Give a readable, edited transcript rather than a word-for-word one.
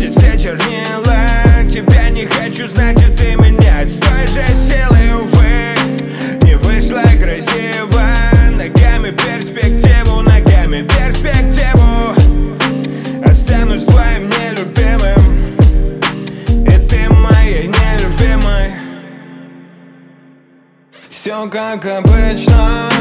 выбросить все чернила. Тебя не хочу, значит ты меня с той же силой, увы, не вышло красиво. Ногами перспективу, ногами перспективу. Останусь твоим нелюбимым, и ты моей нелюбимой. Все как обычно,